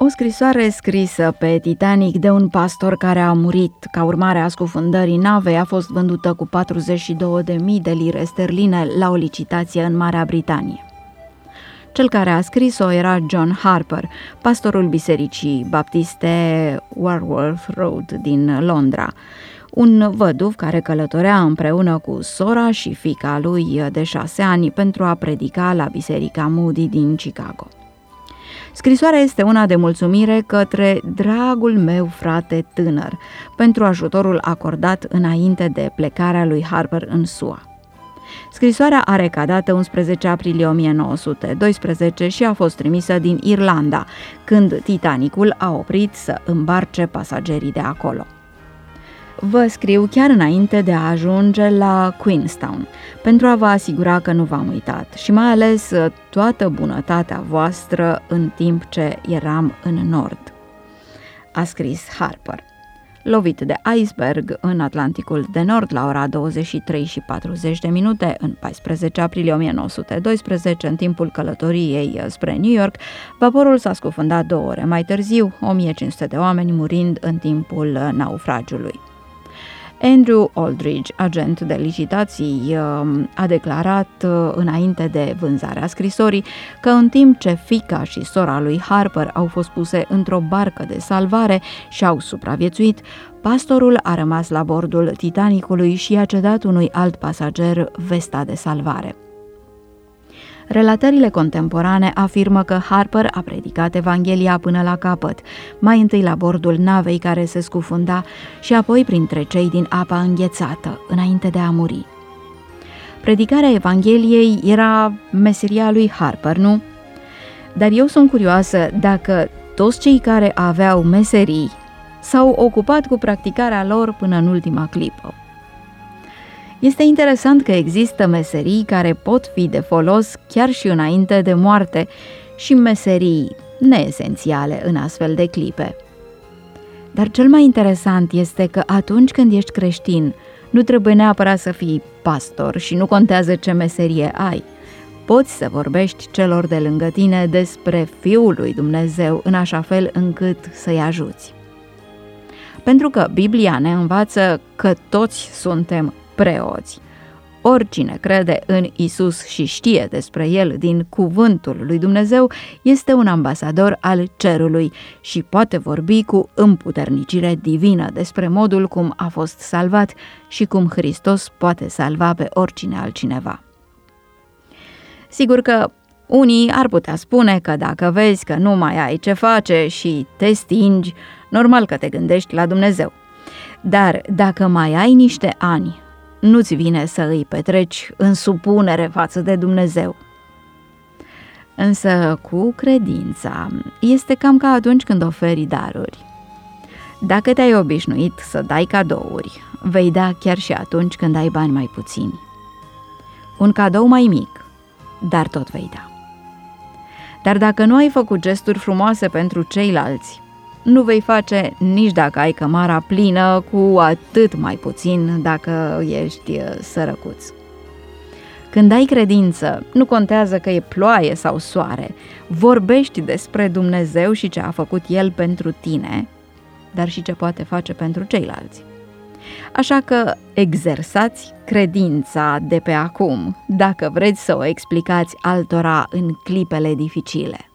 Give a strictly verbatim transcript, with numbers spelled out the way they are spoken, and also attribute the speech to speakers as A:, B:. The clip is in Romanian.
A: O scrisoare scrisă pe Titanic de un pastor care a murit ca urmare a scufundării navei a fost vândută cu patruzeci și două de mii de lire sterline la o licitație în Marea Britanie. Cel care a scris-o era John Harper, pastorul bisericii baptiste Warworth Road din Londra, un văduv care călătorea împreună cu sora și fiica lui de șase ani pentru a predica la biserica Moody din Chicago. Scrisoarea este una de mulțumire către dragul meu frate tânăr pentru ajutorul acordat înainte de plecarea lui Harper în S U A. Scrisoarea are ca dată unsprezece aprilie o mie nouă sute doisprezece și a fost trimisă din Irlanda, când Titanicul a oprit să îmbarce pasagerii de acolo. Vă scriu chiar înainte de a ajunge la Queenstown, pentru a vă asigura că nu v-am uitat și mai ales toată bunătatea voastră în timp ce eram în nord, a scris Harper. Lovit de iceberg în Atlanticul de Nord la ora douăzeci și trei și patruzeci de minute în paisprezece aprilie o mie nouă sute doisprezece, în timpul călătoriei spre New York, vaporul s-a scufundat două ore mai târziu, o mie cinci sute de oameni murind în timpul naufragiului. Andrew Aldridge, agent de licitații, a declarat înainte de vânzarea scrisorii că în timp ce fiica și sora lui Harper au fost puse într-o barcă de salvare și au supraviețuit, pastorul a rămas la bordul Titanicului și a cedat unui alt pasager vesta de salvare. Relatările contemporane afirmă că Harper a predicat Evanghelia până la capăt, mai întâi la bordul navei care se scufunda și apoi printre cei din apa înghețată, înainte de a muri. Predicarea Evangheliei era meseria lui Harper, nu? Dar eu sunt curioasă dacă toți cei care aveau meserii s-au ocupat cu practicarea lor până în ultima clipă. Este interesant că există meserii care pot fi de folos chiar și înainte de moarte și meserii neesențiale în astfel de clipe. Dar cel mai interesant este că atunci când ești creștin, nu trebuie neapărat să fii pastor și nu contează ce meserie ai. Poți să vorbești celor de lângă tine despre Fiul lui Dumnezeu în așa fel încât să-i ajuți. Pentru că Biblia ne învață că toți suntem preoți. Oricine crede în Isus și știe despre El din cuvântul lui Dumnezeu este un ambasador al cerului și poate vorbi cu împuternicire divină despre modul cum a fost salvat și cum Hristos poate salva pe oricine altcineva. Sigur că unii ar putea spune că dacă vezi că nu mai ai ce face și te stingi, normal că te gândești la Dumnezeu. Dar dacă mai ai niște ani, nu-ți vine să îi petreci în supunere față de Dumnezeu. Însă cu credința este cam ca atunci când oferi daruri. Dacă te-ai obișnuit să dai cadouri, vei da chiar și atunci când ai bani mai puțini. Un cadou mai mic, dar tot vei da. Dar dacă nu ai făcut gesturi frumoase pentru ceilalți, nu vei face nici dacă ai cămara plină, cu atât mai puțin dacă ești sărăcuț. Când ai credință, nu contează că e ploaie sau soare, vorbești despre Dumnezeu și ce a făcut El pentru tine, dar și ce poate face pentru ceilalți. Așa că exersați credința de pe acum, dacă vreți să o explicați altora în clipele dificile.